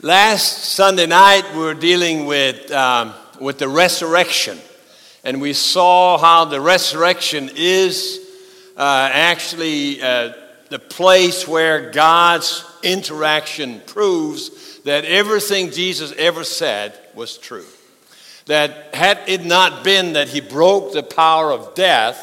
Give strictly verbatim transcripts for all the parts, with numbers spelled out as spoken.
Last Sunday night, we were dealing with um, with the resurrection, and we saw how the resurrection is uh, actually uh, the place where God's interaction proves that everything Jesus ever said was true. That had it not been that he broke the power of death,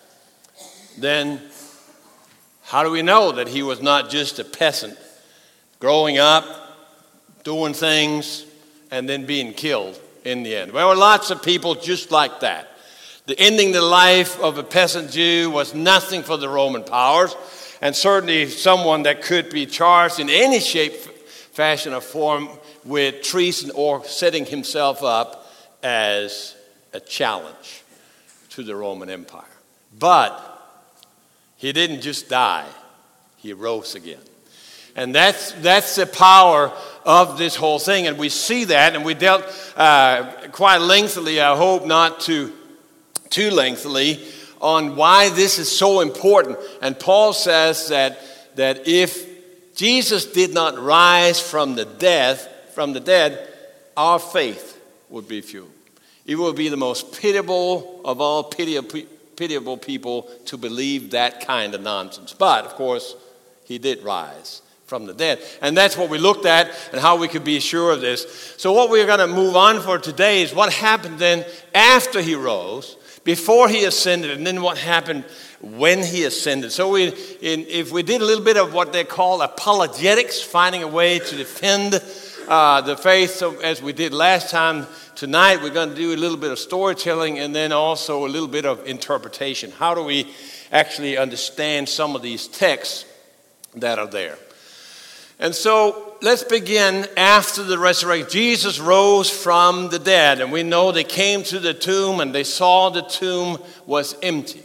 then how do we know that he was not just a peasant growing up, doing things, and then being killed in the end? There were lots of people just like that. The ending the life of a peasant Jew was nothing for the Roman powers, and certainly someone that could be charged in any shape, fashion, or form with treason or setting himself up as a challenge to the Roman Empire. But he didn't just die, he rose again. And that's that's the power of this whole thing. And we see that, and we dealt uh, quite lengthily, I hope not too, too lengthily, on why this is so important. And Paul says that, that if Jesus did not rise from the death, from the dead, our faith would be few. It will be the most pitiable of all pitiable, pitiable people to believe that kind of nonsense. But, of course, he did rise from the dead. And that's what we looked at and how we could be sure of this. So what we're going to move on for today is what happened then after he rose, before he ascended, and then what happened when he ascended. So we, in, if we did a little bit of what they call apologetics, finding a way to defend uh, the faith, so as we did last time, tonight we're going to do a little bit of storytelling and then also a little bit of interpretation. How do we actually understand some of these texts that are there? And so let's begin after the resurrection. Jesus rose from the dead, and we know they came to the tomb and they saw the tomb was empty.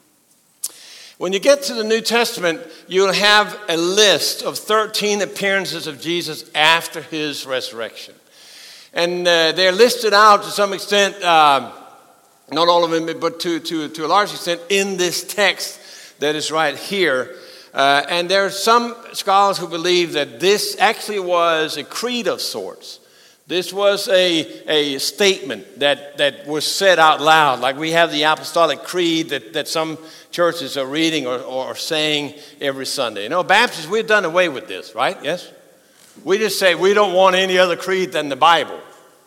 When you get to the New Testament, you'll have a list of thirteen appearances of Jesus after his resurrection. And uh, they're listed out to some extent, uh, not all of them, but to, to, to a large extent in this text that is right here. Uh, and there are some scholars who believe that this actually was a creed of sorts. This was a, a statement that, that was said out loud, like we have the Apostolic Creed that, that some churches are reading or, or saying every Sunday. You know, Baptists, we've done away with this, right? Yes? We just say we don't want any other creed than the Bible.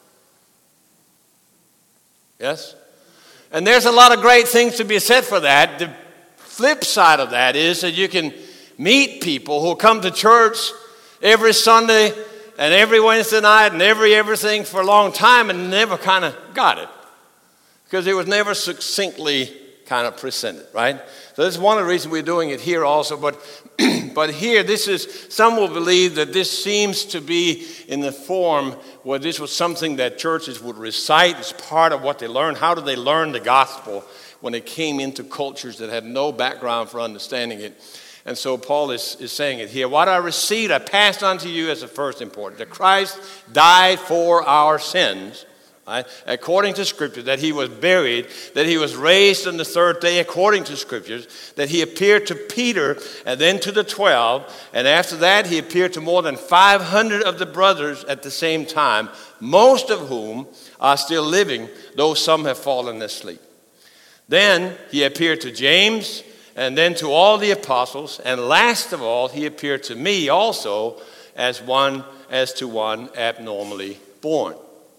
Yes? And there's a lot of great things to be said for that. The flip side of that is that you can meet people who come to church every Sunday and every Wednesday night and every everything for a long time and never kind of got it because it was never succinctly kind of presented, right? So this is one of the reasons we're doing it here also. But but here, this is, some will believe that this seems to be in the form where this was something that churches would recite as part of what they learned. How did they learn the gospel when they came into cultures that had no background for understanding it? And so Paul is, is saying it here. What I received, I passed on to you as the first important. That Christ died for our sins, right, according to Scripture, that he was buried, that he was raised on the third day according to Scriptures, that he appeared to Peter and then to the twelve, and after that he appeared to more than five hundred of the brothers at the same time, most of whom are still living, though some have fallen asleep. Then he appeared to James, and then to all the apostles, and last of all, he appeared to me also as one as to one abnormally born.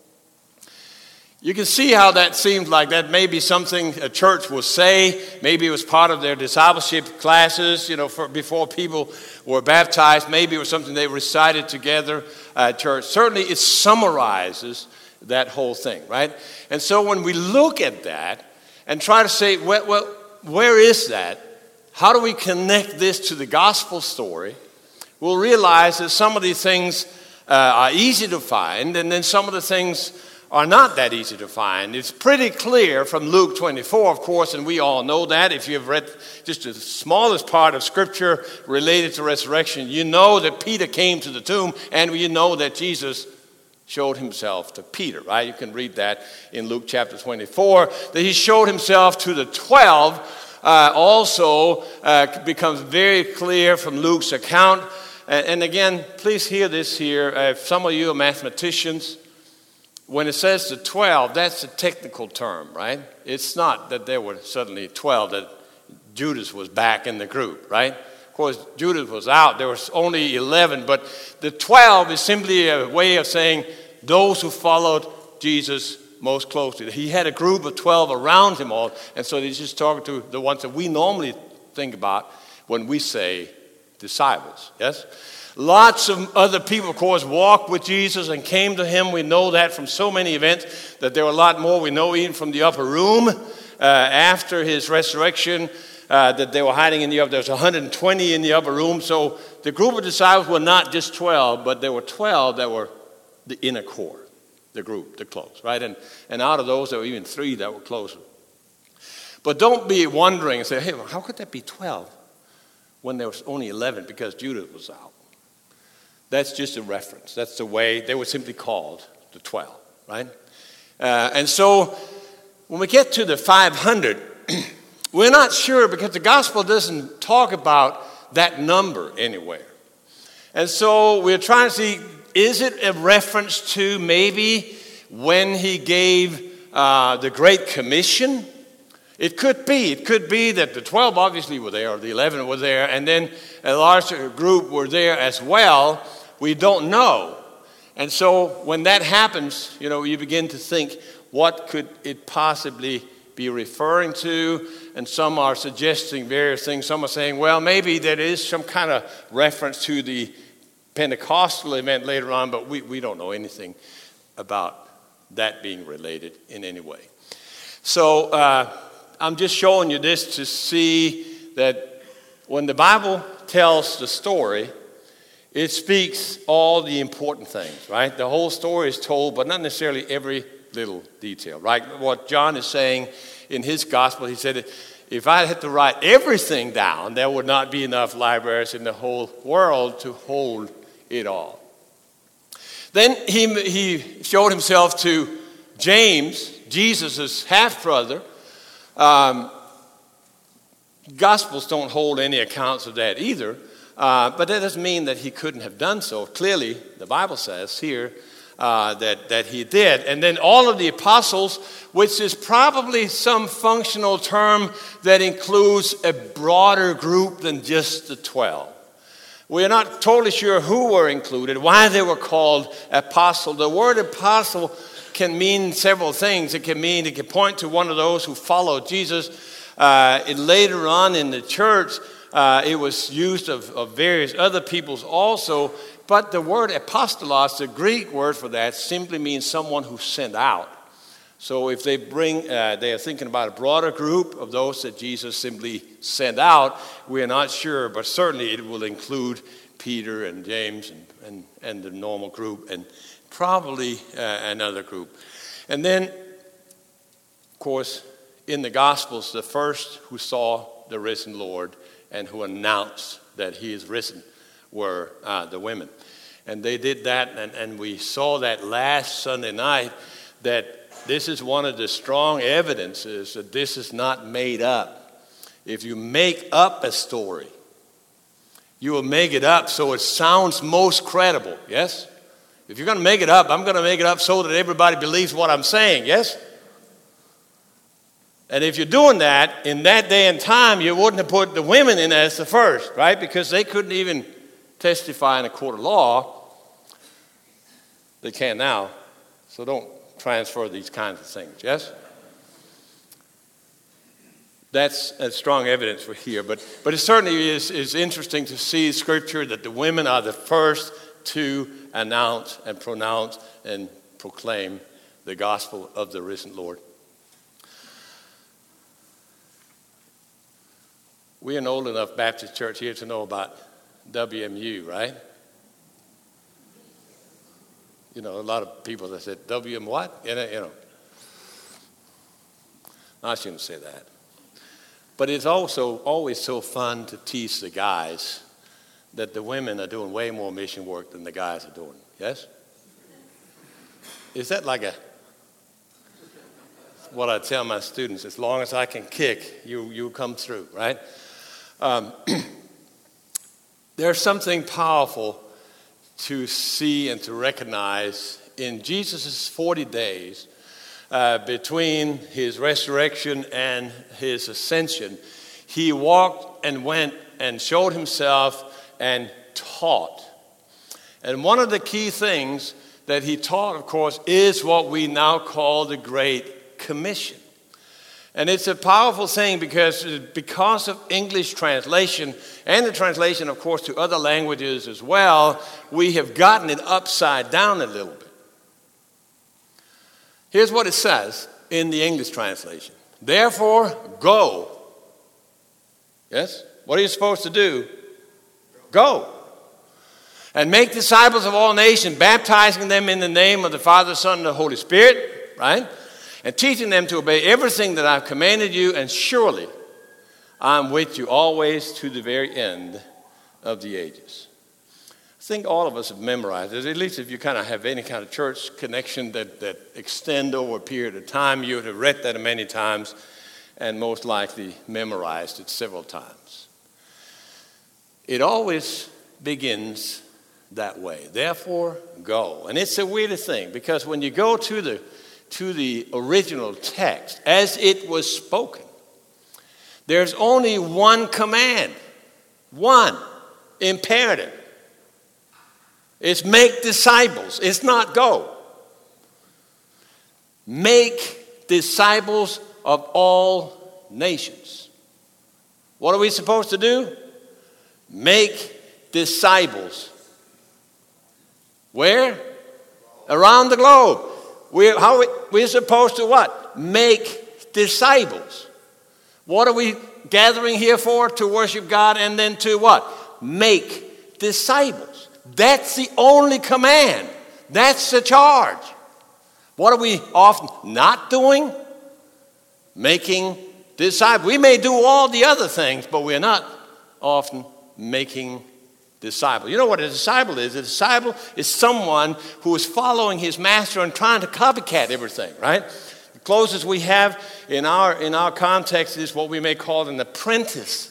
You can see how that seems like that may be something a church will say. Maybe it was part of their discipleship classes, you know, for, before people were baptized. Maybe it was something they recited together at church. Certainly, it summarizes that whole thing, right? And so when we look at that and try to say, well, well where is that? How do we connect this to the gospel story? We'll realize that some of these things uh, are easy to find, and then some of the things are not that easy to find. It's pretty clear from Luke twenty-four, of course, and we all know that. If you've read just the smallest part of Scripture related to resurrection, you know that Peter came to the tomb, and you know that Jesus showed himself to Peter, right? You can read that in Luke chapter twenty-four, that he showed himself to the twelve. Uh, also uh, becomes very clear from Luke's account and, and again, please hear this here. Uh, if some of you are mathematicians, when it says the twelve, that's a technical term, right? It's not that there were suddenly twelve, that Judas was back in the group, right? Of course, Judas was out. There was only eleven, but the twelve is simply a way of saying those who followed Jesus most closely. He had a group of twelve around him all, and so he's just talking to the ones that we normally think about when we say disciples, yes? Lots of other people, of course, walked with Jesus and came to him. We know that from so many events, that there were a lot more. We know even from the upper room uh, after his resurrection uh, that they were hiding in the upper. There was one hundred twenty in the upper room. So the group of disciples were not just twelve, but there were twelve that were the inner core, the group, the close, right? And, and out of those, there were even three that were closer. But don't be wondering and say, hey, well, how could that be twelve when there was only eleven because Judas was out? That's just a reference. That's the way they were simply called the twelve, right? Uh, and so when we get to the five hundred, we're not sure because the gospel doesn't talk about that number anywhere. And so we're trying to see, is it a reference to maybe when he gave uh, the Great Commission? It could be. It could be that the twelve obviously were there, or the eleven were there, and then a larger group were there as well. We don't know. And so when that happens, you know, you begin to think, what could it possibly be referring to? And some are suggesting various things. Some are saying, well, maybe there is some kind of reference to the Pentecostal event later on, but we, we don't know anything about that being related in any way. So uh, I'm just showing you this to see that when the Bible tells the story, it speaks all the important things, right? The whole story is told, but not necessarily every little detail, right? What John is saying in his gospel, he said, if I had to write everything down, there would not be enough libraries in the whole world to hold it all. Then he, he showed himself to James, Jesus' half-brother. Um, Gospels don't hold any accounts of that either. Uh, but that doesn't mean that he couldn't have done so. Clearly, the Bible says here uh, that, that he did. And then all of the apostles, which is probably some functional term that includes a broader group than just the twelve. We're not totally sure who were included, why they were called apostle. The word apostle can mean several things. It can mean, it can point to one of those who followed Jesus. Uh, it, later on in the church, Uh, it was used of, of various other peoples also, but the word apostolos, the Greek word for that, simply means someone who sent out. So if they bring, uh, they are thinking about a broader group of those that Jesus simply sent out, we are not sure, but certainly it will include Peter and James and, and, and the normal group and probably uh, another group. And then, of course, in the Gospels, the first who saw the risen Lord and who announced that he is risen were uh, the women. And they did that, and, and we saw that last Sunday night, that this is one of the strong evidences that this is not made up. If you make up a story, you will make it up so it sounds most credible, yes? If you're going to make it up, I'm going to make it up so that everybody believes what I'm saying, yes? And if you're doing that, in that day and time, you wouldn't have put the women in as the first, right? Because they couldn't even testify in a court of law. They can now. So don't transfer these kinds of things, yes? That's a strong evidence for here. But, but it certainly is, is interesting to see Scripture that the women are the first to announce and pronounce and proclaim the gospel of the risen Lord. We're an old enough Baptist church here to know about W M U, right? You know, a lot of people that said, W M what? You know, you know. I shouldn't say that. But it's also always so fun to tease the guys that the women are doing way more mission work than the guys are doing. Yes? Is that like a, what I tell my students, as long as I can kick, you, you come through, right? Um, There's something powerful to see and to recognize in Jesus' forty days uh, between his resurrection and his ascension. He walked and went and showed himself and taught. And one of the key things that he taught, of course, is what we now call the Great Commission. And it's a powerful thing because, because of English translation and the translation, of course, to other languages as well, we have gotten it upside down a little bit. Here's what it says in the English translation. Therefore, go. Yes? What are you supposed to do? Go. And make disciples of all nations, baptizing them in the name of the Father, Son, and the Holy Spirit, right? And teaching them to obey everything that I've commanded you, and surely I'm with you always to the very end of the ages. I think all of us have memorized it, at least if you kind of have any kind of church connection that, that extend over a period of time. You would have read that many times and most likely memorized it several times. It always begins that way. Therefore, go. And it's the weirdest thing, because when you go to the to the original text, as it was spoken, there's only one command, one imperative. It's make disciples. It's not go. Make disciples of all nations. What are we supposed to do? Make disciples. Where? Around the globe. We're, how we, we're supposed to what? Make disciples. What are we gathering here for? To worship God and then to what? Make disciples. That's the only command. That's the charge. What are we often not doing? Making disciples. We may do all the other things, but we're not often making disciples. You know what a disciple is? A disciple is someone who is following his master and trying to copycat everything, right? The closest we have in our, in our context is what we may call an apprentice.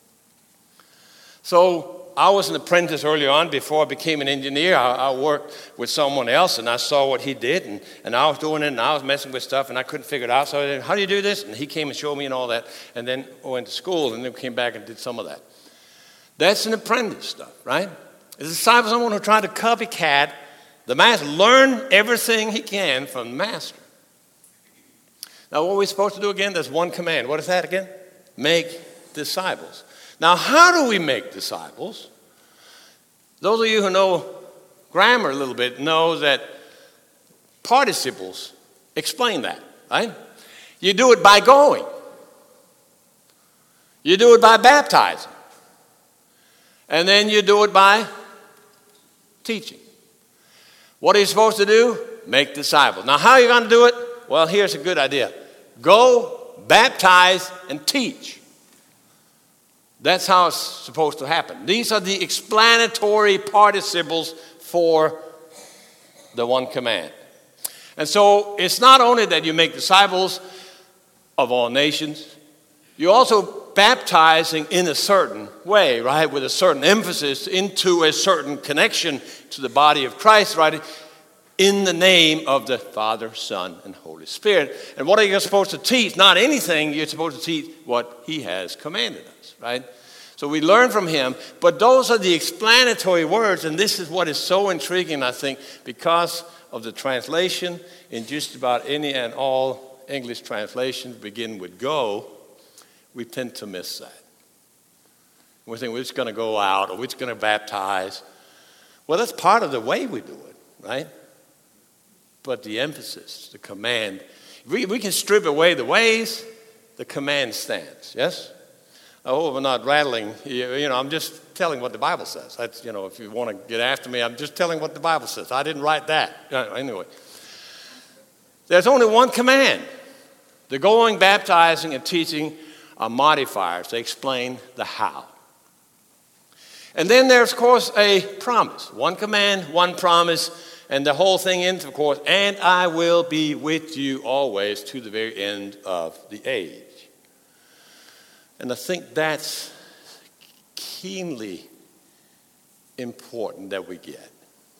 So I was an apprentice early on. Before I became an engineer, I, I worked with someone else, and I saw what he did, and, and I was doing it, and I was messing with stuff, and I couldn't figure it out. So I said, how do you do this? And he came and showed me and all that, and then I went to school, and then came back and did some of that. That's an apprentice stuff, right? A disciple is someone who tried to copycat the master, learn everything he can from the master. Now, what are we supposed to do again? There's one command. What is that again? Make disciples. Now, how do we make disciples? Those of you who know grammar a little bit know that participles explain that, right? You do it by going. You do it by baptizing. And then you do it by teaching. What are you supposed to do? Make disciples. Now, how are you going to do it? Well, here's a good idea. Go, baptize, and teach. That's how it's supposed to happen. These are the explanatory participles for the one command. And so it's not only that you make disciples of all nations, you're also baptizing in a certain way, right? With a certain emphasis into a certain connection to the body of Christ, right? In the name of the Father, Son, and Holy Spirit. And what are you supposed to teach? Not anything. You're supposed to teach what he has commanded us, right? So we learn from him, but those are the explanatory words, and this is what is so intriguing, I think, because of the translation. In just about any and all English translations begin with go. We tend to miss that. We think we're just going to go out or we're just going to baptize. Well, that's part of the way we do it, right? But the emphasis, the command, we, we can strip away the ways, the command stands, yes? I hope I'm not rattling, you, you know, I'm just telling what the Bible says. That's, you know, if you want to get after me, I'm just telling what the Bible says. I didn't write that. Anyway, there's only one command. The going, baptizing, and teaching are modifiers. They explain the how. And then there's, of course, a promise. One command, one promise, and the whole thing ends, of course, and I will be with you always to the very end of the age. And I think that's keenly important that we get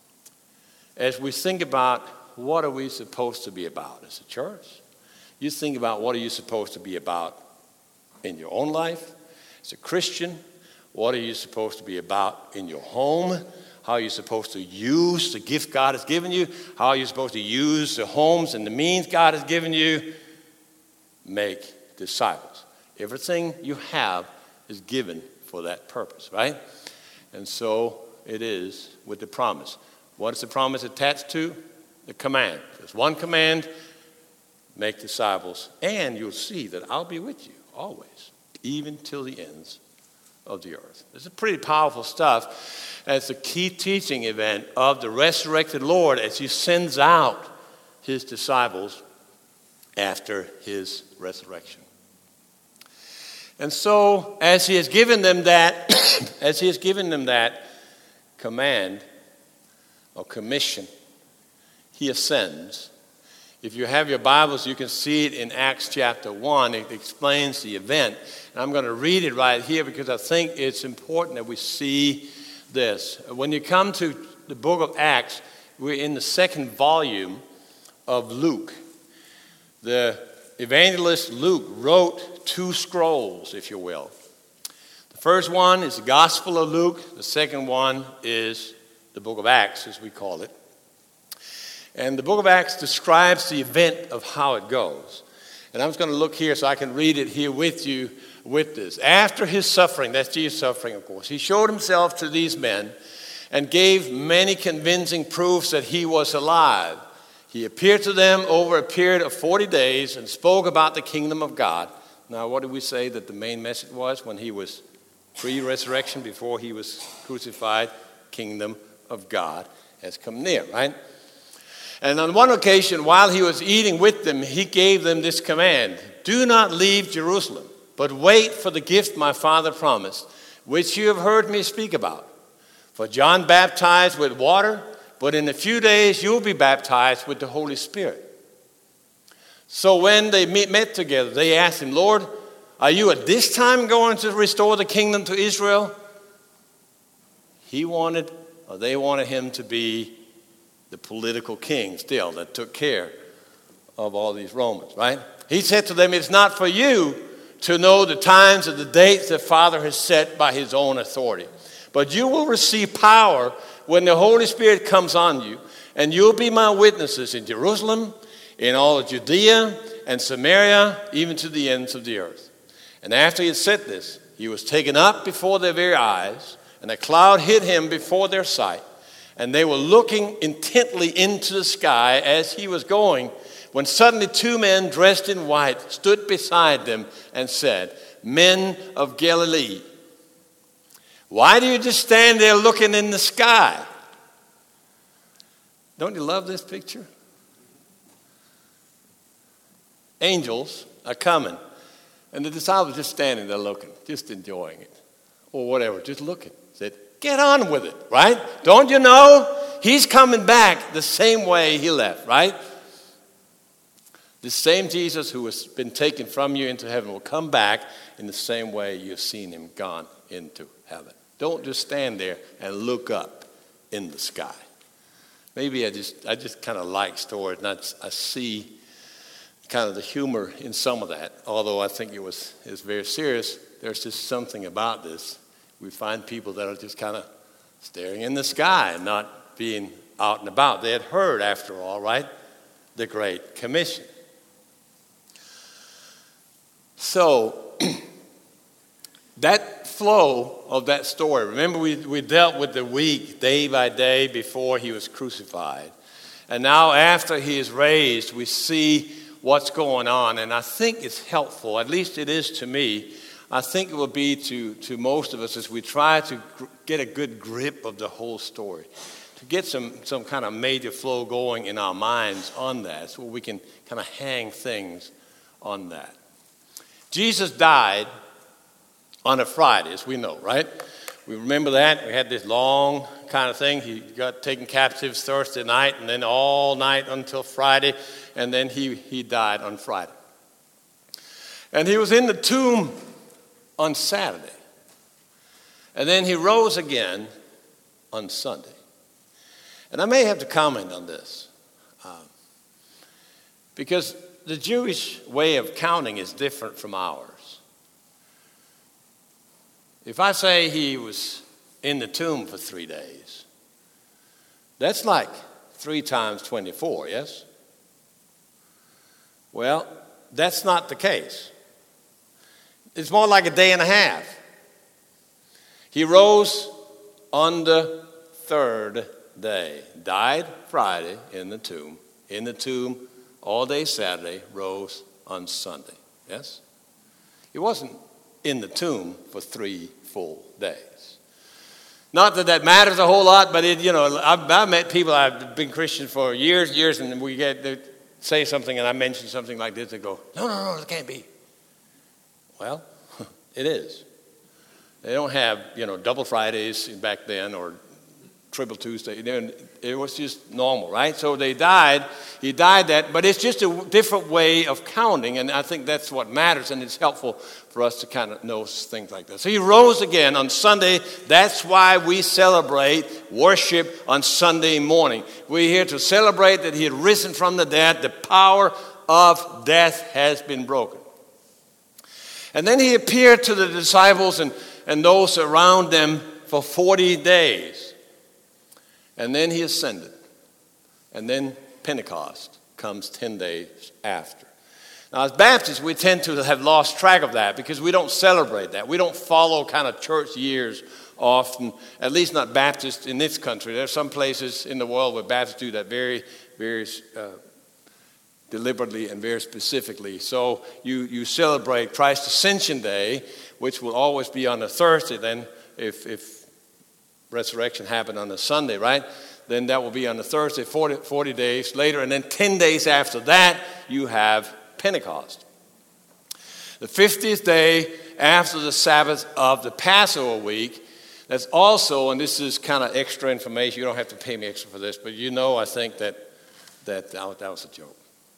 as we think about what are we supposed to be about as a church. You think about what are you supposed to be about in your own life as a Christian. What are you supposed to be about in your home? How are you supposed to use the gift God has given you? How are you supposed to use the homes and the means God has given you? Make disciples. Everything you have is given for that purpose, right? And so it is with the promise. What is the promise attached to? The command. There's one command, make disciples, and you'll see that I'll be with you always, even till the ends of the earth. This is pretty powerful stuff. And it's a key teaching event of the resurrected Lord as he sends out his disciples after his resurrection. And so as he has given them that, as he has given them that command or commission, he ascends. If you have your Bibles, you can see it in Acts chapter one. It explains the event. And I'm going to read it right here because I think it's important that we see this. When you come to the book of Acts, we're in the second volume of Luke. The evangelist Luke wrote two scrolls, if you will. The first one is the Gospel of Luke. The second one is the book of Acts, as we call it. And the book of Acts describes the event of how it goes. And I'm just going to look here so I can read it here with you with this. After his suffering, that's Jesus' suffering, of course, he showed himself to these men and gave many convincing proofs that he was alive. He appeared to them over a period of forty days and spoke about the kingdom of God. Now, what did we say that the main message was when he was pre-resurrection, before he was crucified? Kingdom of God has come near, right? And on one occasion, while he was eating with them, he gave them this command: do not leave Jerusalem, but wait for the gift my Father promised, which you have heard me speak about. For John baptized with water, but in a few days you will be baptized with the Holy Spirit. So when they met together, they asked him, Lord, are you at this time going to restore the kingdom to Israel? He wanted, or they wanted him to be the political king still that took care of all these Romans, right? He said to them, it's not for you to know the times or the dates the Father has set by his own authority. But you will receive power when the Holy Spirit comes on you, and you'll be my witnesses in Jerusalem, in all of Judea and Samaria, even to the ends of the earth. And after he had said this, he was taken up before their very eyes, and a cloud hid him before their sight. And they were looking intently into the sky as he was going, when suddenly two men dressed in white stood beside them and said, Men of Galilee, why do you just stand there looking in the sky? Don't you love this picture? Angels are coming, and the disciples just standing there looking, just enjoying it, or whatever, just looking. Said, get on with it, right? Don't you know? He's coming back the same way he left, right? The same Jesus who has been taken from you into heaven will come back in the same way you've seen him gone into heaven. Don't just stand there and look up in the sky. Maybe I just I just kind of like stories, and I, I see kind of the humor in some of that, although I think it was, it was very serious. There's just something about this. We find people that are just kind of staring in the sky and not being out and about. They had heard, after all, right, the Great Commission. So that flow of that story, remember we, we dealt with the week day by day before he was crucified. And now after he is raised, we see what's going on. And I think it's helpful, at least it is to me. I think it will be to, to most of us as we try to gr- get a good grip of the whole story, to get some, some kind of major flow going in our minds on that so we can kind of hang things on that. Jesus died on a Friday, as we know, right? We remember that. We had this long kind of thing. He got taken captive Thursday night, and then all night until Friday, and then he, he died on Friday. And he was in the tomb on Saturday. And then he rose again on Sunday. And I may have to comment on this. Um, because the Jewish way of counting is different from ours. If I say he was in the tomb for three days, that's like three times twenty-four, yes? Well, that's not the case. It's more like a day and a half. He rose on the third day, died Friday in the tomb, in the tomb all day Saturday, rose on Sunday, yes? He wasn't in the tomb for three full days. Not that that matters a whole lot, but it, you know, I've, I've met people, I've been Christian for years, years, and we get to say something, and I mention something like this, they go, no, no, no, it can't be. Well, it is. They don't have, you know, double Fridays back then or triple Tuesday. It was just normal, right? So they died. He died that, but it's just a different way of counting, and I think that's what matters, and it's helpful for us to kind of know things like that. So he rose again on Sunday. That's why we celebrate worship on Sunday morning. We're here to celebrate that he had risen from the dead. The power of death has been broken. And then he appeared to the disciples and, and those around them for forty days. And then he ascended. And then Pentecost comes ten days after. Now, as Baptists, we tend to have lost track of that because we don't celebrate that. We don't follow kind of church years often, at least not Baptists in this country. There are some places in the world where Baptists do that very, very uh, deliberately and very specifically. So you, you celebrate Christ's Ascension Day, which will always be on a Thursday then, if, if resurrection happened on a Sunday, right? Then that will be on a Thursday, forty, forty days later. And then ten days after that, you have Pentecost. The fiftieth day after the Sabbath of the Passover week, that's also, and this is kind of extra information, you don't have to pay me extra for this, but you know I think that that, that was a joke.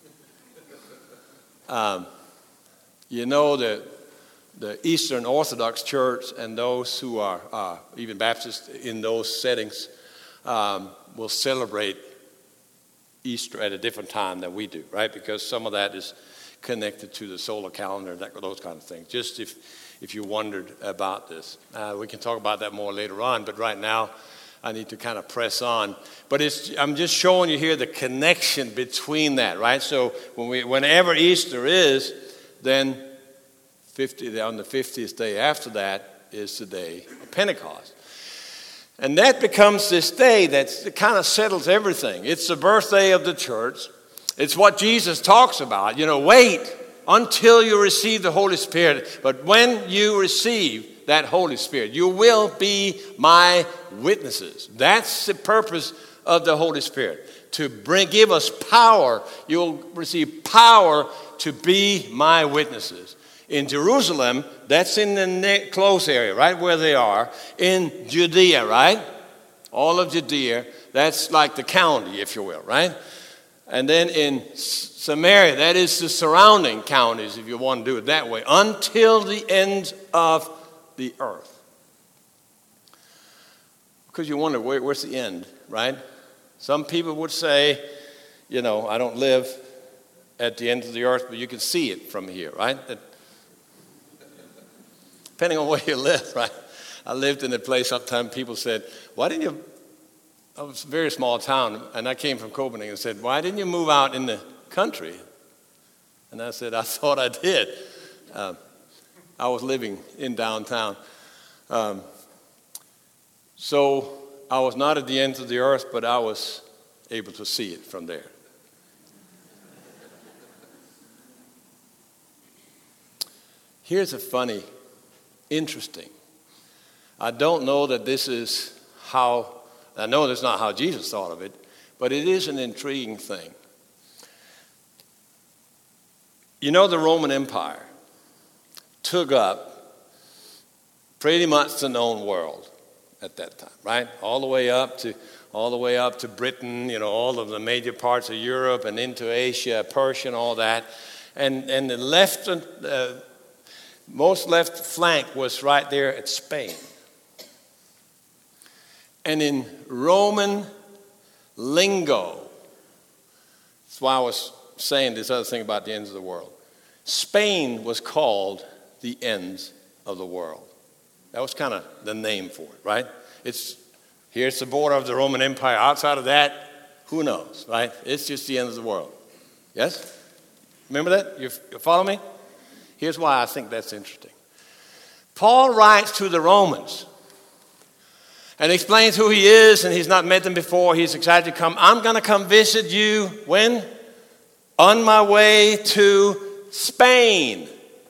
Um, you know that the Eastern Orthodox Church and those who are uh, even Baptists in those settings um, will celebrate Easter at a different time than we do, right? Because some of that is connected to the solar calendar, that, those kind of things. Just if, if you wondered about this. Uh, we can talk about that more later on, but right now I need to kind of press on. But it's, I'm just showing you here the connection between that, right? So when we, whenever Easter is, then fifty, on the fiftieth day after that is the day of Pentecost. And that becomes this day that kind of settles everything. It's the birthday of the church. It's what Jesus talks about. You know, wait until you receive the Holy Spirit. But when you receive that Holy Spirit, you will be my witnesses. That's the purpose of the Holy Spirit. To bring, give us power. You'll receive power to be my witnesses. In Jerusalem, that's in the close area, right where they are. In Judea, right? All of Judea, that's like the county, if you will, right? And then in Samaria, that is the surrounding counties, if you want to do it that way, until the end of the earth. Because you wonder, where, where's the end, right? Some people would say, you know, I don't live at the end of the earth, but you can see it from here, right? That, depending on where you live, right? I lived in a place, sometimes people said, why didn't you, I was a very small town, and I came from Copenhagen and said, why didn't you move out in the country? And I said, I thought I did. Um, I was living in downtown. Um, so I was not at the ends of the earth, but I was able to see it from there. Here's a funny, interesting. I don't know that this is how, I know that's not how Jesus thought of it, but it is an intriguing thing. You know, the Roman Empire took up pretty much the known world at that time, right? All the way up to all the way up to Britain, you know, all of the major parts of Europe and into Asia, Persia, and all that. And and the left, uh, most left flank was right there at Spain. And in Roman lingo, that's why I was saying this other thing about the ends of the world. Spain was called the ends of the world. That was kind of the name for it, right? It's here's the border of the Roman Empire. Outside of that, who knows, right? It's just the end of the world. Yes? Remember that? You, you follow me? Here's why I think that's interesting. Paul writes to the Romans and explains who he is, and he's not met them before. He's excited to come. I'm going to come visit you when? On my way to Spain.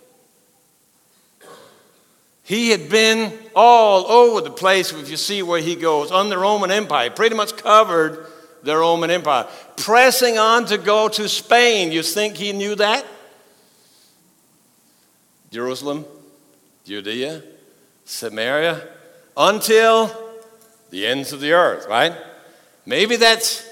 He had been all over the place, if you see where he goes, on the Roman Empire. He pretty much covered the Roman Empire. Pressing on to go to Spain. You think he knew that? Jerusalem, Judea, Samaria, until the ends of the earth, right? Maybe that's...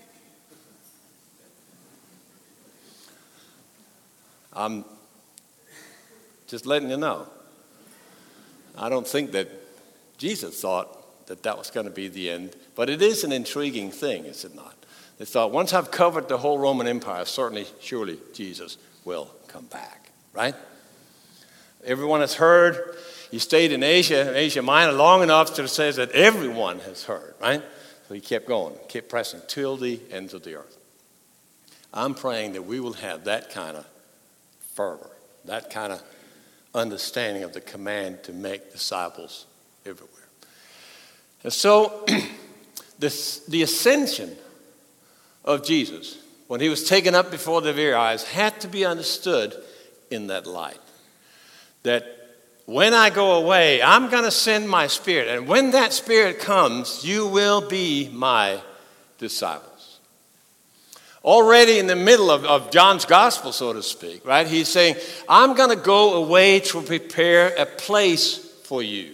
I'm just letting you know. I don't think that Jesus thought that that was going to be the end, but it is an intriguing thing, is it not? They thought, once I've covered the whole Roman Empire, certainly, surely Jesus will come back, right? Everyone has heard. He stayed in Asia, Asia Minor, long enough to say that everyone has heard, right? So he kept going, kept pressing till the ends of the earth. I'm praying that we will have that kind of fervor, that kind of understanding of the command to make disciples everywhere. And so this, the ascension of Jesus, when he was taken up before their very eyes, had to be understood in that light. That when I go away, I'm going to send my Spirit. And when that Spirit comes, you will be my disciples. Already in the middle of, of John's gospel, so to speak, right? He's saying, I'm going to go away to prepare a place for you.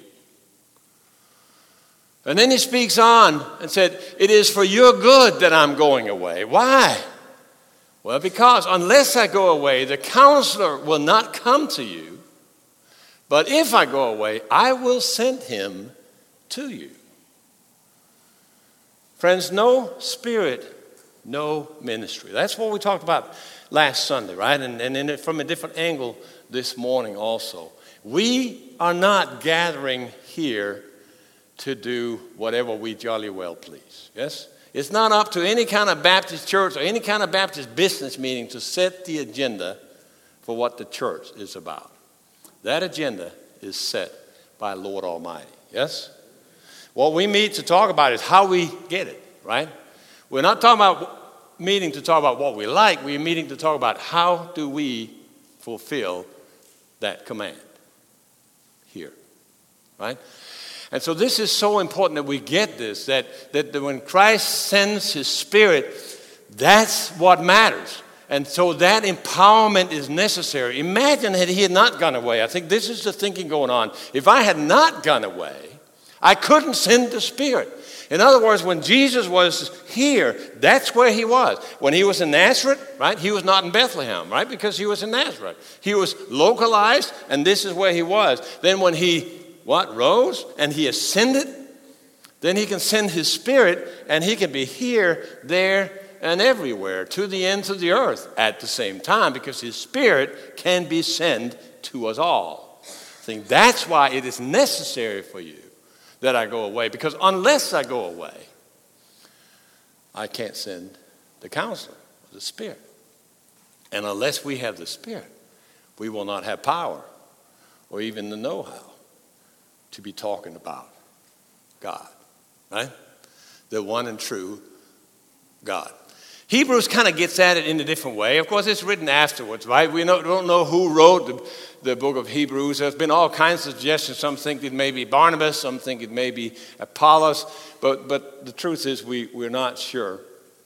And then he speaks on and said, it is for your good that I'm going away. Why? Well, because unless I go away, the counselor will not come to you. But if I go away, I will send him to you. Friends, no spirit, no ministry. That's what we talked about last Sunday, right? And, and in it, from a different angle this morning also. We are not gathering here to do whatever we jolly well please. Yes? It's not up to any kind of Baptist church or any kind of Baptist business meeting to set the agenda for what the church is about. That agenda is set by Lord Almighty. Yes? What we meet to talk about is how we get it, right? We're not talking about meeting to talk about what we like. We're meeting to talk about how do we fulfill that command here, right? And so this is so important that we get this, that, that when Christ sends his Spirit, that's what matters. And so that empowerment is necessary. Imagine that he had not gone away. I think this is the thinking going on. If I had not gone away, I couldn't send the Spirit. In other words, when Jesus was here, that's where he was. When he was in Nazareth, right, he was not in Bethlehem, right, because he was in Nazareth. He was localized, and this is where he was. Then when he, what, rose and he ascended, then he can send his Spirit, and he can be here, there, and everywhere, to the ends of the earth at the same time, because his Spirit can be sent to us all. I think that's why it is necessary for you that I go away, because unless I go away, I can't send the counselor, the Spirit. And unless we have the Spirit, we will not have power or even the know-how to be talking about God, right? The one and true God. Hebrews kind of gets at it in a different way. Of course, it's written afterwards, right? We don't know who wrote the, the book of Hebrews. There's been all kinds of suggestions. Some think it may be Barnabas. Some think it may be Apollos. But, but the truth is we, we're not sure.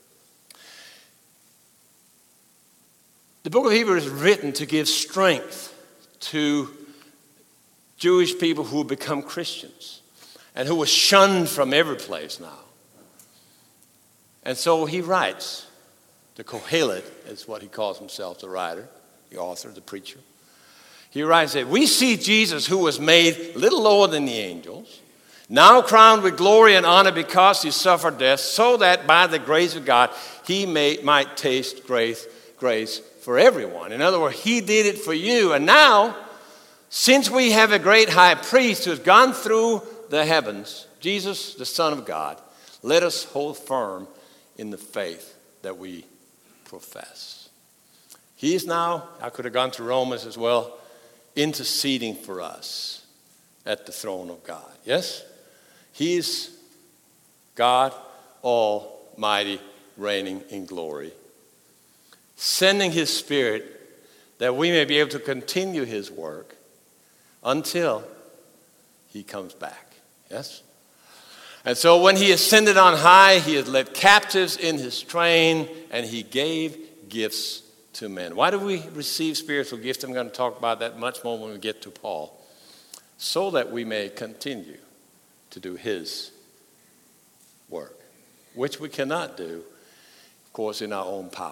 The book of Hebrews is written to give strength to Jewish people who become Christians and who were shunned from every place now. And so he writes, the Kohelet is what he calls himself, the writer, the author, the preacher. He writes that we see Jesus, who was made a little lower than the angels, now crowned with glory and honor because he suffered death, so that by the grace of God he may, might taste grace, grace for everyone. In other words, he did it for you. And now, since we have a great high priest who has gone through the heavens, Jesus, the Son of God, let us hold firm in the faith that we profess. He is now, I could have gone to Romans as well, interceding for us at the throne of God. Yes? He is God Almighty, reigning in glory, sending his Spirit that we may be able to continue his work until he comes back. Yes? And so when he ascended on high, he has led captives in his train, and he gave gifts to men. Why do we receive spiritual gifts? I'm going to talk about that much more when we get to Paul. So that we may continue to do his work, which we cannot do, of course, in our own power.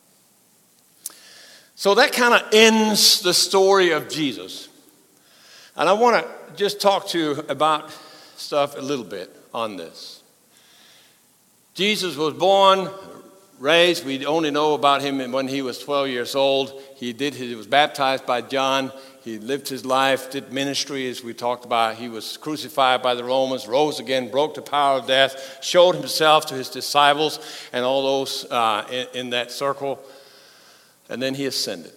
So that kind of ends the story of Jesus. And I want to just talk to you about stuff a little bit on this. Jesus was born, raised. We only know about him when he was twelve years old. He did. He was baptized by John. He lived his life, did ministry, as we talked about. He was crucified by the Romans, rose again, broke the power of death, showed himself to his disciples and all those uh, in, in that circle. And then he ascended.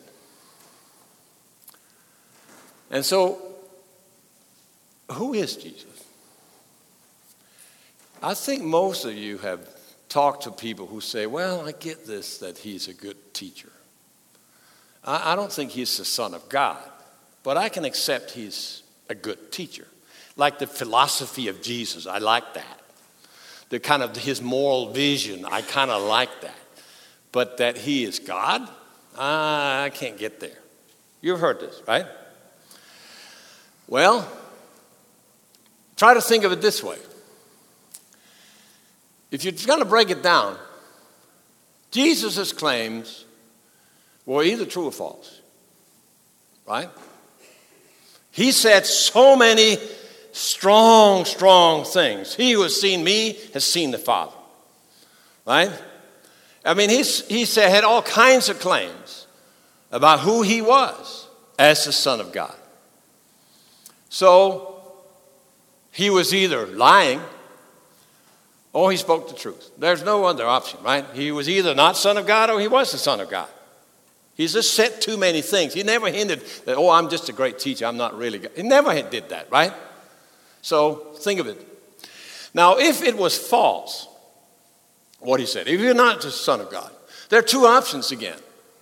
And so, who is Jesus? I think most of you have talked to people who say, well, I get this, that he's a good teacher. I, I don't think he's the Son of God, but I can accept he's a good teacher. Like the philosophy of Jesus, I like that. The kind of his moral vision, I kind of like that. But that he is God, I can't get there. You've heard this, right? Well, try to think of it this way. If you're going to break it down, Jesus' claims were either true or false, right? He said so many strong, strong things. He who has seen me has seen the Father, right? I mean, he's, he said, had all kinds of claims about who he was as the Son of God. So he was either lying or he spoke the truth. There's no other option, right? He was either not Son of God or he was the Son of God. He's just said too many things. He never hinted that, oh, I'm just a great teacher. I'm not really God. He never did that, right? So think of it. Now, if it was false, what he said, if you're not the Son of God, there are two options again.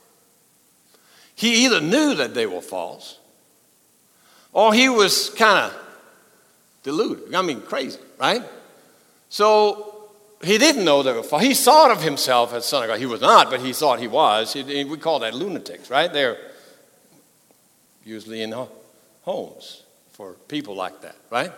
He either knew that they were false or he was kind of deluded. I mean, crazy, right? So he didn't know they were false. He thought of himself as Son of God. He was not, but he thought he was. He, we call that lunatics, right? They're usually in homes for people like that, right?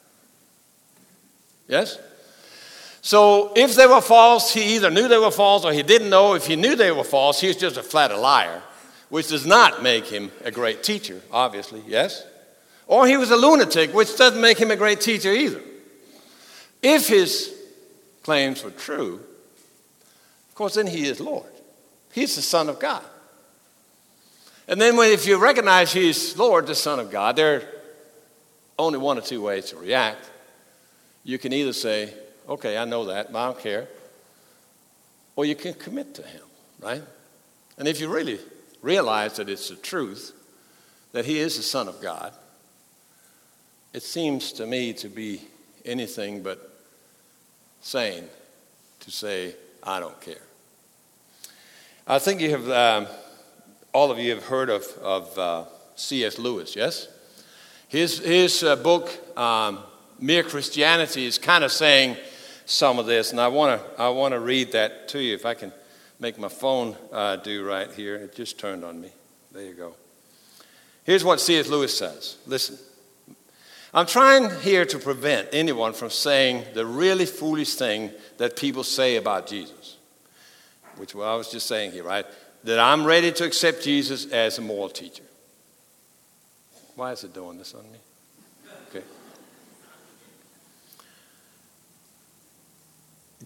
Yes? So if they were false, he either knew they were false or he didn't know. If he knew they were false, he was just a flat liar, which does not make him a great teacher, obviously, yes? Or he was a lunatic, which doesn't make him a great teacher either. If his claims were true, of course, then he is Lord. He's the Son of God. And then when, if you recognize he's Lord, the Son of God, there are only one or two ways to react. You can either say, okay, I know that, but I don't care. Or you can commit to him, right? And if you really realize that it's the truth, that he is the Son of God, it seems to me to be anything but sane to say, I don't care. I think you have, um, all of you have heard of, of uh, C S Lewis, yes? His, his uh, book, um, Mere Christianity, is kind of saying some of this, and I want to I want to read that to you if I can make my phone uh, do right here. It just turned on me. There you go. Here's what C S Lewis says. Listen. I'm trying here to prevent anyone from saying the really foolish thing that people say about Jesus, which I was just saying here, right? That I'm ready to accept Jesus as a moral teacher. Why is it doing this on me? Okay.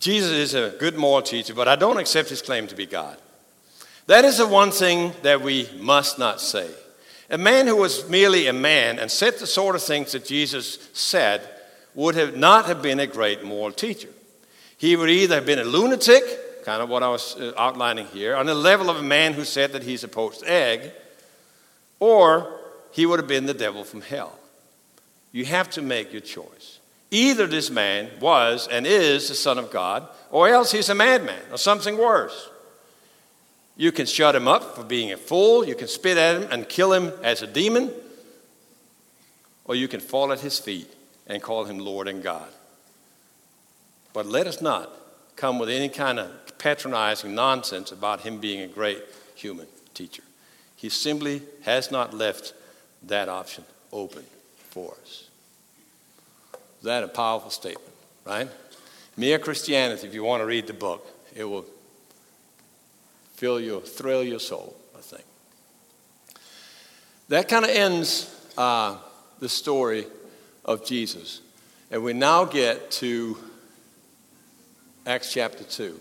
Jesus is a good moral teacher, but I don't accept his claim to be God. That is the one thing that we must not say. A man who was merely a man and said the sort of things that Jesus said would have not have been a great moral teacher. He would either have been a lunatic, kind of what I was outlining here, on the level of a man who said that he's a poached egg, or he would have been the devil from hell. You have to make your choice. Either this man was and is the Son of God, or else he's a madman, or something worse. You can shut him up for being a fool, you can spit at him and kill him as a demon, or you can fall at his feet and call him Lord and God. But let us not come with any kind of patronizing nonsense about him being a great human teacher. He simply has not left that option open for us. Is that a powerful statement, right? Mere Christianity, if you want to read the book, it will fill your, thrill your soul, I think. That kind of ends uh, the story of Jesus. And we now get to Acts chapter two.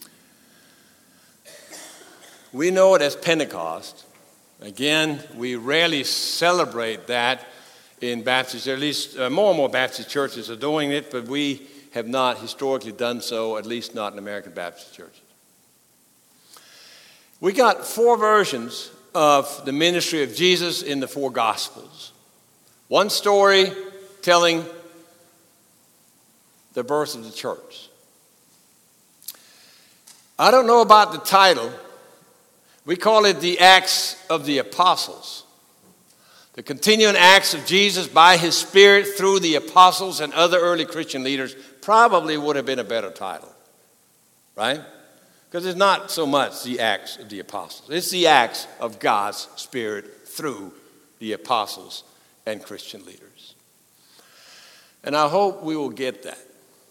We know it as Pentecost. Again, we rarely celebrate that in Baptist, or at least uh, more and more Baptist churches are doing it, but we have not historically done so, at least not in American Baptist churches. We got four versions of the ministry of Jesus in the four Gospels. One story telling the birth of the church. I don't know about the title. We call it the Acts of the Apostles. The continuing acts of Jesus by his Spirit through the apostles and other early Christian leaders probably would have been a better title, right? Because it's not so much the acts of the apostles. It's the acts of God's Spirit through the apostles and Christian leaders. And I hope we will get that.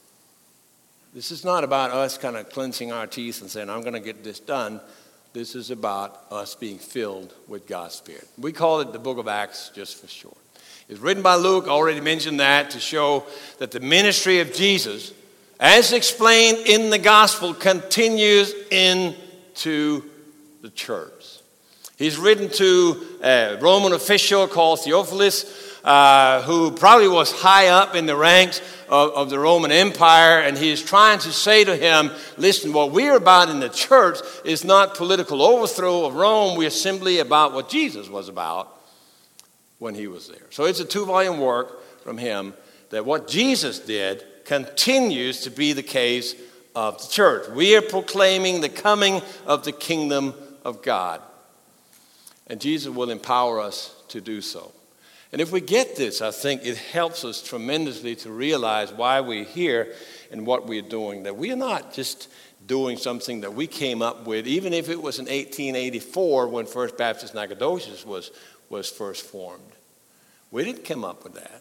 This is not about us kind of clenching our teeth and saying, I'm going to get this done. This is about us being filled with God's Spirit. We call it the book of Acts just for short. It's written by Luke, I already mentioned that, to show that the ministry of Jesus, as explained in the gospel, continues into the church. He's written to a Roman official called Theophilus, uh, who probably was high up in the ranks of, of the Roman Empire, and he is trying to say to him, listen, what we're about in the church is not political overthrow of Rome. We're simply about what Jesus was about when he was there. So it's a two-volume work from him that what Jesus did continues to be the case of the church. We are proclaiming the coming of the kingdom of God. And Jesus will empower us to do so. And if we get this, I think it helps us tremendously to realize why we're here and what we're doing. That we are not just doing something that we came up with, even if it was in eighteen eighty-four when First Baptist Nacogdoches was, was first formed. We didn't come up with that.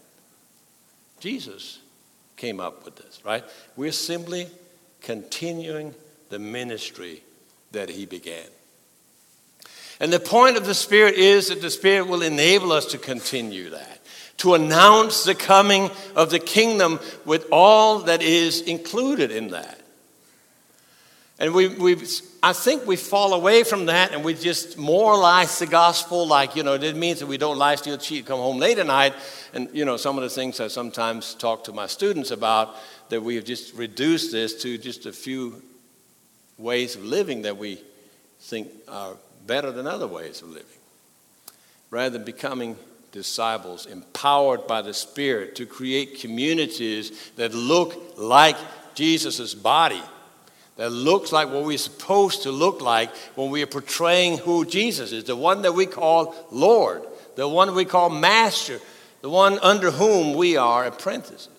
Jesus came up with this, right? We're simply continuing the ministry that he began. And the point of the Spirit is that the Spirit will enable us to continue that, to announce the coming of the kingdom with all that is included in that. And we, we, I think we fall away from that and we just moralize the gospel like, you know, it means that we don't lie, steal, cheat, come home late at night. And, you know, some of the things I sometimes talk to my students about, that we have just reduced this to just a few ways of living that we think are better than other ways of living. Rather than becoming disciples, empowered by the Spirit to create communities that look like Jesus' body, that looks like what we're supposed to look like when we are portraying who Jesus is, the one that we call Lord, the one we call Master, the one under whom we are apprentices.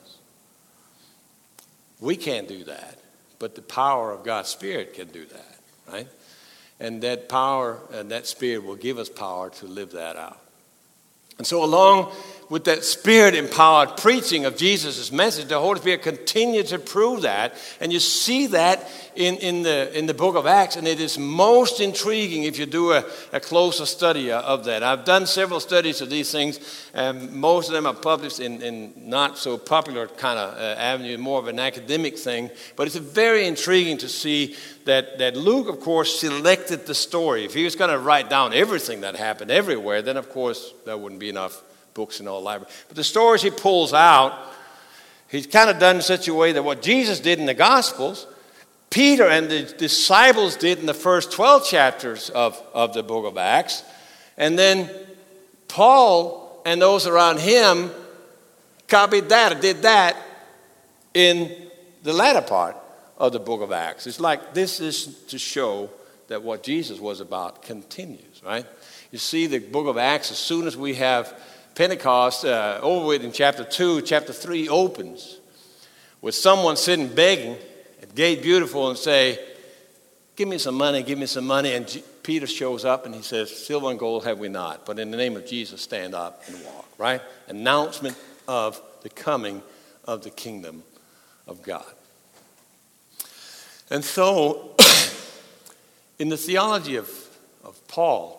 We can't do that, but the power of God's Spirit can do that, right? And that power and that Spirit will give us power to live that out. And so along with that Spirit-empowered preaching of Jesus' message, the Holy Spirit continued to prove that. And you see that in, in, the, in the book of Acts. And it is most intriguing if you do a, a closer study of that. I've done several studies of these things. And most of them are published in, in not so popular kind of uh, avenue, more of an academic thing. But it's very intriguing to see that, that Luke, of course, selected the story. If he was going to write down everything that happened everywhere, then, of course, there wouldn't be enough books in the whole library. But the stories he pulls out, he's kind of done in such a way that what Jesus did in the Gospels, Peter and the disciples did in the first twelve chapters of, of the book of Acts. And then Paul and those around him copied that or did that in the latter part of the book of Acts. It's like this is to show that what Jesus was about continues, right? You see the book of Acts, as soon as we have Pentecost uh, over with in chapter two, chapter three opens with someone sitting begging at Gate Beautiful and say, give me some money, give me some money. And G- Peter shows up and he says, silver and gold have we not, but in the name of Jesus, stand up and walk, right? Announcement of the coming of the kingdom of God. And so, in the theology of, of Paul,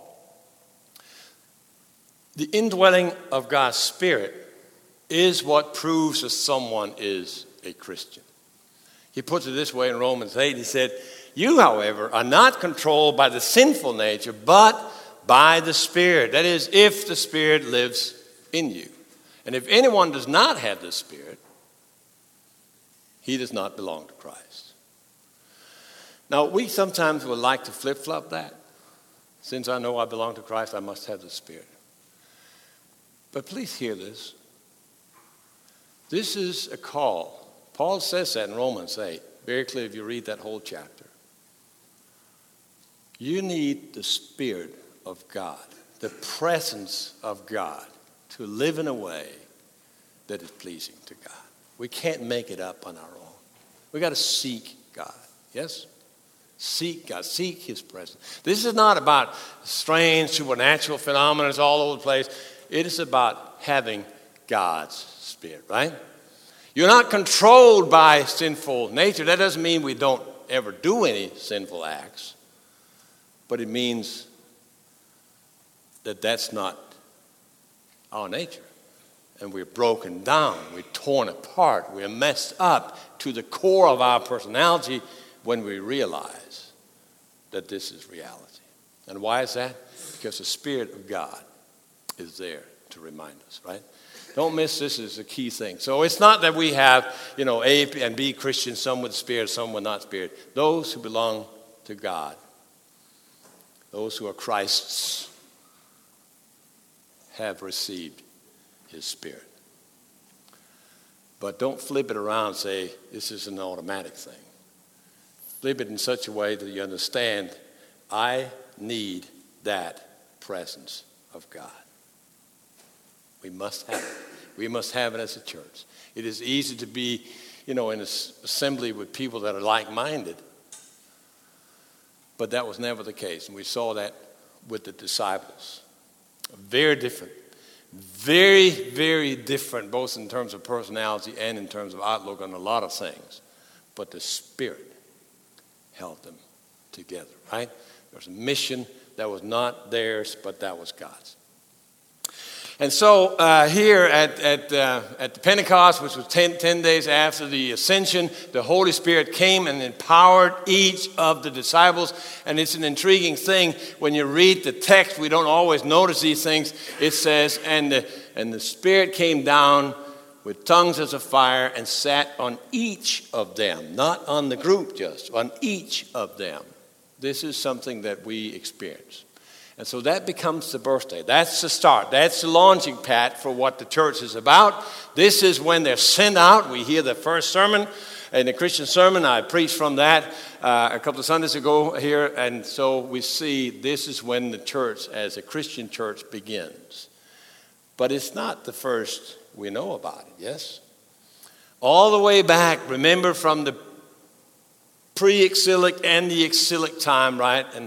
the indwelling of God's Spirit is what proves that someone is a Christian. He puts it this way in Romans eight. He said, you, however, are not controlled by the sinful nature, but by the Spirit. That is, if the Spirit lives in you. And if anyone does not have the Spirit, he does not belong to Christ. Now, we sometimes would like to flip-flop that. Since I know I belong to Christ, I must have the Spirit. But please hear this. This is a call. Paul says that in Romans eight. Very clear if you read that whole chapter. You need the Spirit of God, the presence of God, to live in a way that is pleasing to God. We can't make it up on our own. We got to seek God. Yes? Seek God. Seek His presence. This is not about strange supernatural phenomena all over the place. It is about having God's Spirit, right? You're not controlled by sinful nature. That doesn't mean we don't ever do any sinful acts. But it means that that's not our nature. And we're broken down. We're torn apart. We're messed up to the core of our personality when we realize that this is reality. And why is that? Because the Spirit of God is there to remind us, right? Don't miss this is a key thing. So it's not that we have, you know, A and B Christians, some with Spirit, some with not Spirit. Those who belong to God, those who are Christ's, have received His Spirit. But don't flip it around and say, this is an automatic thing. Flip it in such a way that you understand, I need that presence of God. We must have it. We must have it as a church. It is easy to be, you know, in an assembly with people that are like-minded. But that was never the case. And we saw that with the disciples. Very different. Very, very different, both in terms of personality and in terms of outlook on a lot of things. But the Spirit held them together, right? There was a mission that was not theirs, but that was God's. And so uh, here at at, uh, at the Pentecost, which was ten, ten days after the ascension, the Holy Spirit came and empowered each of the disciples. And it's an intriguing thing. When you read the text, we don't always notice these things. It says, and the, and the Spirit came down with tongues as of fire and sat on each of them. Not on the group just, on each of them. This is something that we experience. And so that becomes the birthday. That's the start. That's the launching pad for what the church is about. This is when they're sent out. We hear the first sermon in the Christian sermon. I preached from that uh, a couple of Sundays ago here. And so we see this is when the church, as a Christian church, begins. But it's not the first we know about it, yes? All the way back, remember from the pre-exilic and the exilic time, right? And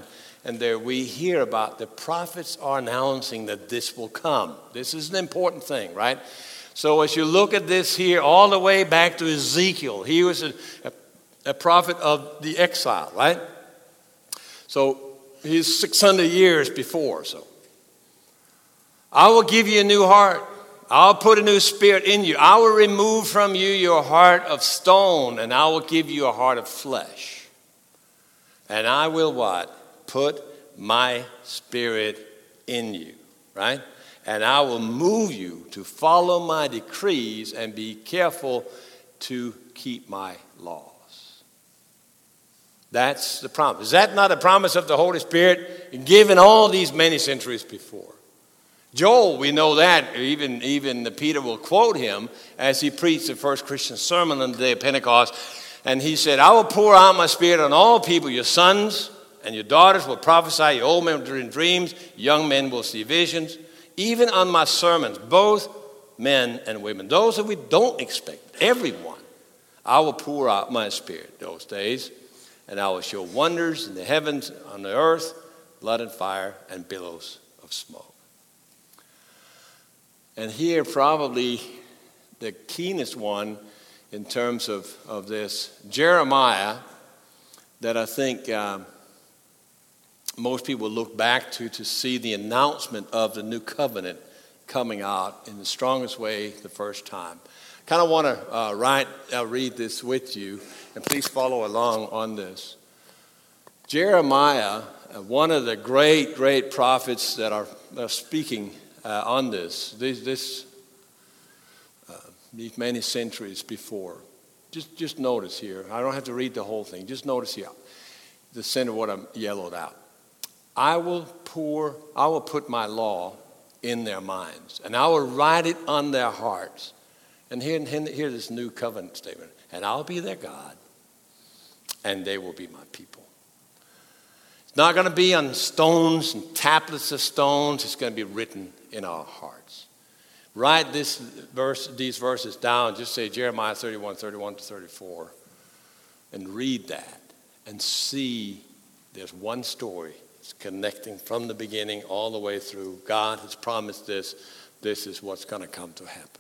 and there we hear about the prophets are announcing that this will come. This is an important thing, right? So as you look at this here, all the way back to Ezekiel, he was a, a, a prophet of the exile, right? So he's six hundred years before. So I will give you a new heart. I'll put a new spirit in you. I will remove from you your heart of stone, and I will give you a heart of flesh. And I will what? Put my spirit in you, right? And I will move you to follow my decrees and be careful to keep my laws. That's the promise. Is that not a promise of the Holy Spirit given all these many centuries before? Joel, we know that. Even, even Peter will quote him as he preached the first Christian sermon on the day of Pentecost. And he said, I will pour out my spirit on all people. Your sons and your daughters will prophesy. Your old men will dream dreams. Young men will see visions. Even on my sermons, both men and women, those that we don't expect, everyone, I will pour out my spirit those days. And I will show wonders in the heavens, on the earth, blood and fire, and billows of smoke. And here probably the keenest one in terms of, of this, Jeremiah, that I think um, most people look back to to see the announcement of the new covenant coming out in the strongest way the first time. Kind of want to uh, write, uh, read this with you, and please follow along on this. Jeremiah, uh, one of the great, great prophets that are, are speaking Uh, on this, this, this uh, these many centuries before. Just, just notice here. I don't have to read the whole thing. Just notice here, the center of what I'm yellowed out. I will pour, I will put my law in their minds, and I will write it on their hearts. And here, here this new covenant statement. And I'll be their God, and they will be my people. It's not going to be on stones and tablets of stones. It's going to be written in our hearts. Write this verse, these verses down. Just say Jeremiah thirty-one, thirty-one to thirty-four, and read that and see there's one story. It's connecting from the beginning all the way through. God has promised this. This is what's going to come to happen.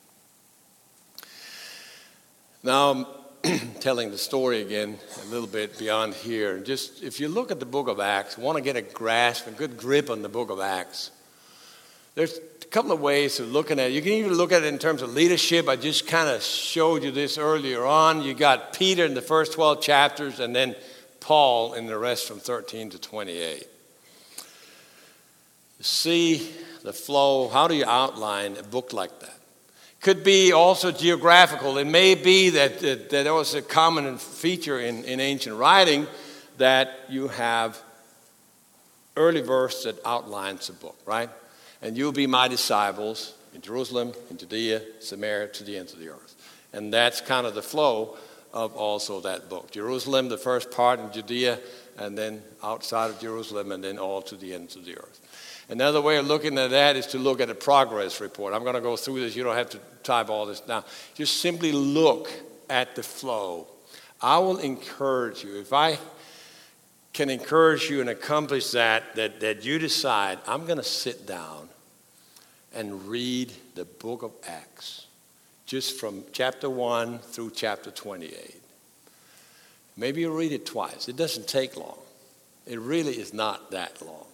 Now, I'm telling the story again a little bit beyond here. Just if you look at the book of Acts, want to get a grasp, a good grip on the book of Acts, there's a couple of ways of looking at it. You can even look at it in terms of leadership. I just kind of showed you this earlier on. You got Peter in the first twelve chapters, and then Paul in the rest from thirteen to twenty-eight. See the flow. How do you outline a book like that? Could be also geographical. It may be that, that, that there was a common feature in, in ancient writing that you have early verse that outlines the book, right? And you'll be my disciples in Jerusalem, in Judea, Samaria, to the ends of the earth. And that's kind of the flow of also that book. Jerusalem, the first part, in Judea, and then outside of Jerusalem, and then all to the ends of the earth. Another way of looking at that is to look at a progress report. I'm going to go through this. You don't have to type all this down. Just simply look at the flow. I will encourage you. If I can encourage you and accomplish that, that, that you decide, I'm going to sit down and read the book of Acts, just from chapter one through chapter twenty-eight. Maybe you'll read it twice. It doesn't take long. It really is not that long.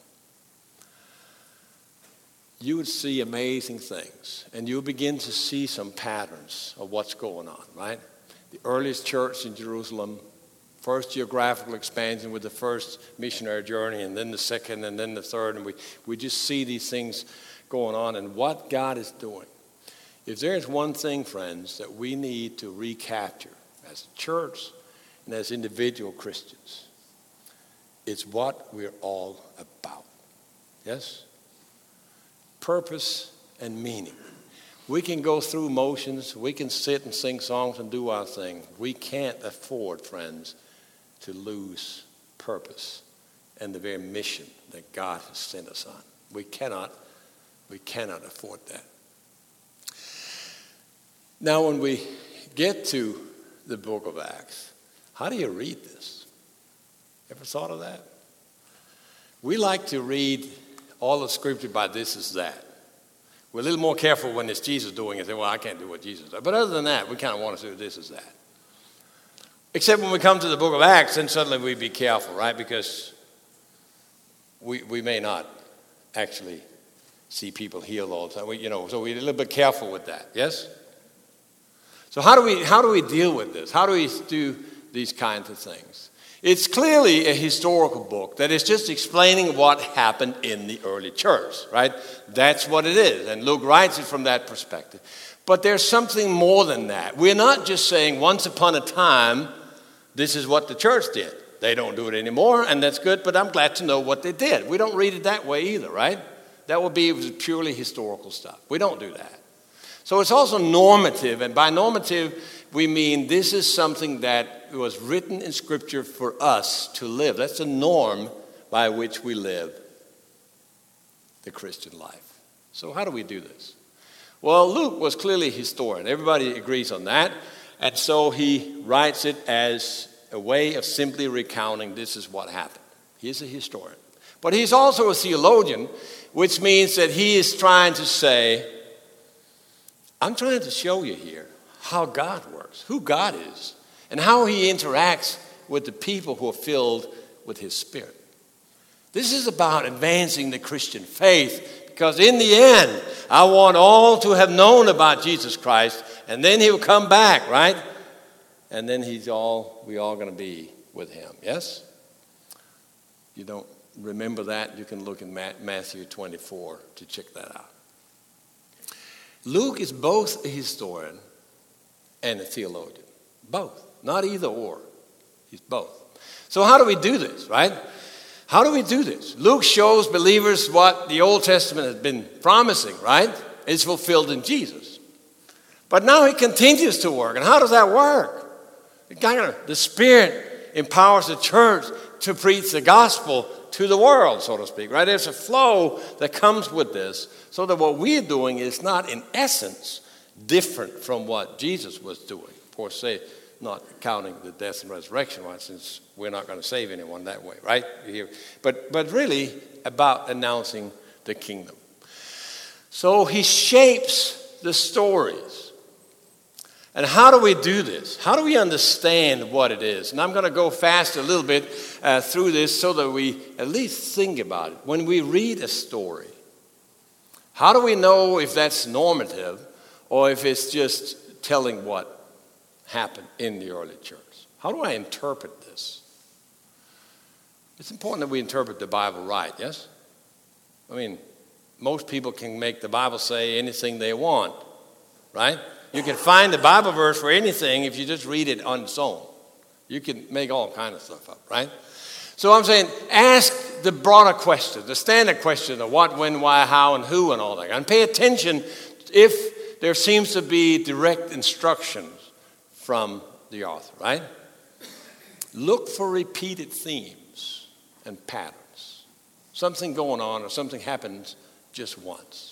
You would see amazing things, and you'll begin to see some patterns of what's going on, right? The earliest church in Jerusalem, first geographical expansion with the first missionary journey, and then the second, and then the third, and we, we just see these things going on and what God is doing. If there's one thing, friends, that we need to recapture as a church and as individual Christians, it's what we're all about. Yes? Purpose and meaning. We can go through motions. We can sit and sing songs and do our thing. We can't afford, friends, to lose purpose and the very mission that God has sent us on. We cannot, we cannot afford that. Now, when we get to the book of Acts, how do you read this? Ever thought of that? We like to read all of Scripture by this is that. We're a little more careful when it's Jesus doing it. Say, well, I can't do what Jesus does. But other than that, we kind of want to do this is that. Except when we come to the book of Acts, then suddenly we be careful, right? Because we we may not actually see people healed all the time. We, you know, so we're a little bit careful with that, yes? So how do we how do we deal with this? How do we do these kinds of things? It's clearly a historical book that is just explaining what happened in the early church, right? That's what it is, and Luke writes it from that perspective. But there's something more than that. We're not just saying once upon a time, this is what the church did. They don't do it anymore, and that's good, but I'm glad to know what they did. We don't read it that way either, right? That would be purely historical stuff. We don't do that. So it's also normative, and by normative, we mean this is something that was written in Scripture for us to live. That's the norm by which we live the Christian life. So how do we do this? Well, Luke was clearly a historian. Everybody agrees on that. And so he writes it as a way of simply recounting this is what happened. He's a historian. But he's also a theologian, which means that he is trying to say, I'm trying to show you here how God works, who God is, and how he interacts with the people who are filled with his Spirit. This is about advancing the Christian faith, because in the end, I want all to have known about Jesus Christ, and then he'll come back, right? And then he's all, we all going to be with him, yes? You don't remember that? You can look in Matthew twenty-four to check that out. Luke is both a historian and a theologian. Both. Not either or. He's both. So how do we do this, right? How do we do this? Luke shows believers what the Old Testament has been promising, right? It's fulfilled in Jesus. But now he continues to work. And how does that work? The Spirit empowers the church to preach the gospel to the world, so to speak, right? There's a flow that comes with this, so that what we're doing is not, in essence, different from what Jesus was doing. Of course, say, not counting the death and resurrection, right? Since we're not going to save anyone that way, right? But, but really about announcing the kingdom. So he shapes the stories. And how do we do this? How do we understand what it is? And I'm going to go fast a little bit uh, through this so that we at least think about it. When we read a story, how do we know if that's normative or if it's just telling what happened in the early church? How do I interpret this? It's important that we interpret the Bible right, yes? I mean, most people can make the Bible say anything they want, right? You can find the Bible verse for anything if you just read it on its own. You can make all kind of stuff up, right? So I'm saying ask the broader question, the standard question of what, when, why, how, and who, and all that. And pay attention if there seems to be direct instructions from the author, right? Look for repeated themes and patterns. Something going on or something happens just once.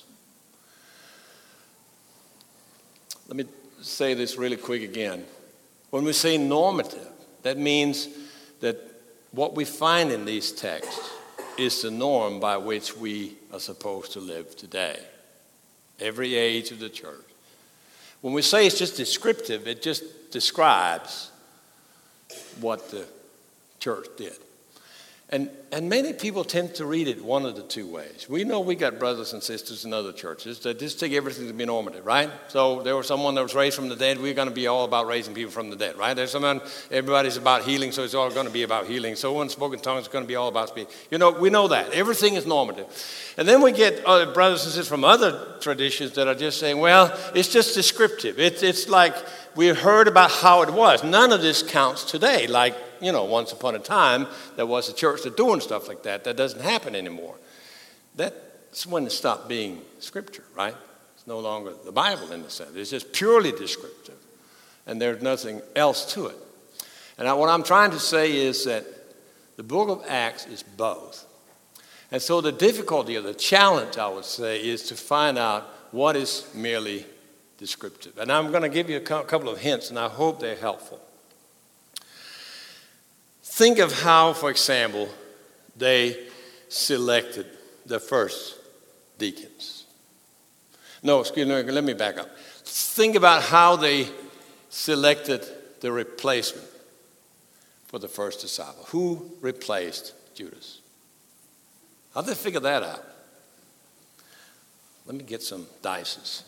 Let me say this really quick again. When we say normative, that means that what we find in these texts is the norm by which we are supposed to live today. Every age of the church. When we say it's just descriptive, it just describes what the church did. And and many people tend to read it one of the two ways. We know we got brothers and sisters in other churches that just take everything to be normative, right? So there was someone that was raised from the dead. We're going to be all about raising people from the dead, right? There's someone, everybody's about healing, so it's all going to be about healing. So one spoken tongues is going to be all about speaking. You know, we know that. Everything is normative. And then we get other brothers and sisters from other traditions that are just saying, well, it's just descriptive. It's, it's like we heard about how it was. None of this counts today, like, you know, once upon a time, there was a church that doing stuff like that. That doesn't happen anymore. That's when it stopped being Scripture, right? It's no longer the Bible in the sense. It's just purely descriptive. And there's nothing else to it. And I, what I'm trying to say is that the book of Acts is both. And so the difficulty or the challenge, I would say, is to find out what is merely descriptive. And I'm going to give you a couple of hints, and I hope they're helpful. Think of how, for example, they selected the first deacons. No, excuse me, let me back up. Think about how they selected the replacement for the first disciple. Who replaced Judas? How did they figure that out? Let me get some dices.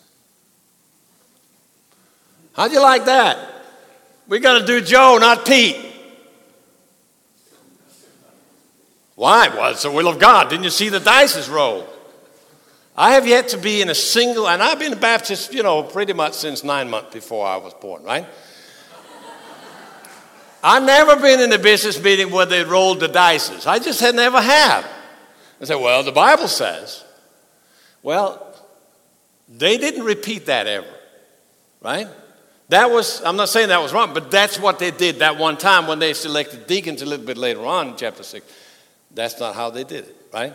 How'd you like that? We got to do Joe, not Pete. Why? Well, it's the will of God. Didn't you see the dices roll? I have yet to be in a single, and I've been a Baptist, you know, pretty much since nine months before I was born, right? I've never been in a business meeting where they rolled the dices. I just had never have. I said, well, the Bible says. Well, they didn't repeat that ever, right? That was, I'm not saying that was wrong, but that's what they did that one time when they selected deacons a little bit later on in chapter six. That's not how they did it, right?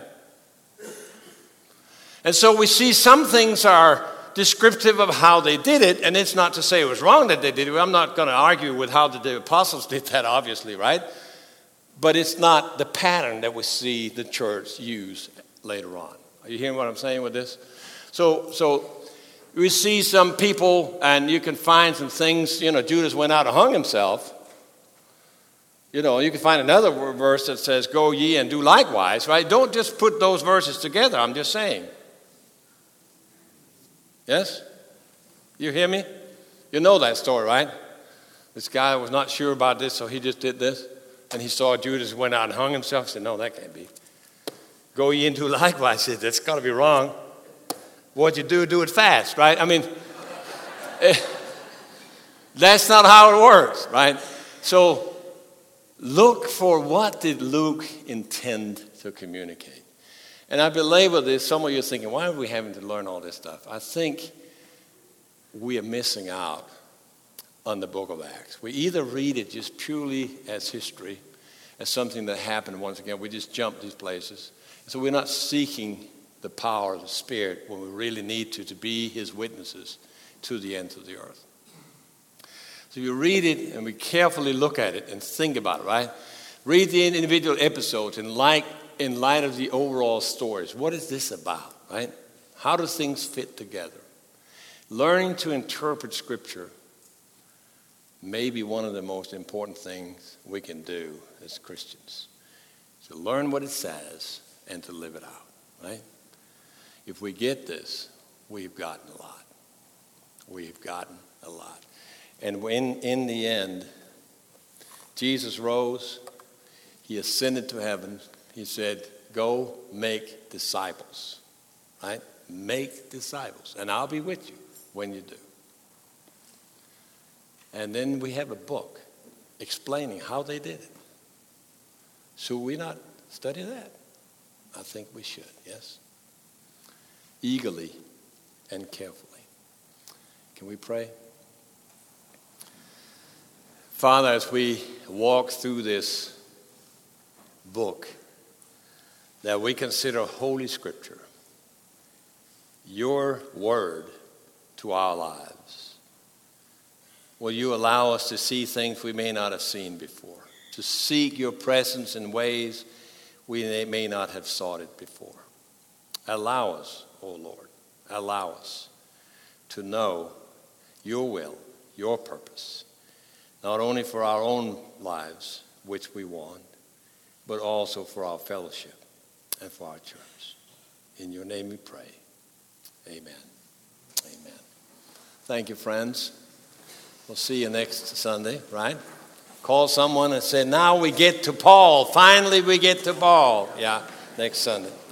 And so we see some things are descriptive of how they did it, and it's not to say it was wrong that they did it. I'm not going to argue with how the apostles did that, obviously, right? But it's not the pattern that we see the church use later on. Are you hearing what I'm saying with this? So, so we see some people, and you can find some things. You know, Judas went out and hung himself. You know, you can find another verse that says, go ye and do likewise, right? Don't just put those verses together. I'm just saying. Yes? You hear me? You know that story, right? This guy was not sure about this, so he just did this. And he saw Judas went out and hung himself. He said, no, that can't be. Go ye and do likewise. He said, that's got to be wrong. What you do, do it fast, right? I mean, that's not how it works, right? So look for what did Luke intend to communicate. And I belabor this. Some of you are thinking, why are we having to learn all this stuff? I think we are missing out on the book of Acts. We either read it just purely as history, as something that happened once again. We just jump these places. So we're not seeking the power of the Spirit when we really need to, to be his witnesses to the ends of the earth. So you read it and we carefully look at it and think about it, right? Read the individual episodes and like in light of the overall stories. What is this about, right? How do things fit together? Learning to interpret Scripture may be one of the most important things we can do as Christians. To learn what it says and to live it out, right? If we get this, we've gotten a lot. We've gotten a lot. And when, in the end, Jesus rose, he ascended to heaven. He said, go make disciples, right? Make disciples, and I'll be with you when you do. And then we have a book explaining how they did it. Should we not study that? I think we should, yes? Eagerly and carefully. Can we pray? Father, as we walk through this book that we consider Holy Scripture, your word to our lives, will you allow us to see things we may not have seen before, to seek your presence in ways we may not have sought it before. Allow us, O Lord, allow us to know your will, your purpose, not only for our own lives, which we want, but also for our fellowship and for our church. In your name we pray. Amen. Amen. Thank you, friends. We'll see you next Sunday, right? Call someone and say, now we get to Paul. Finally we get to Paul. Yeah, next Sunday.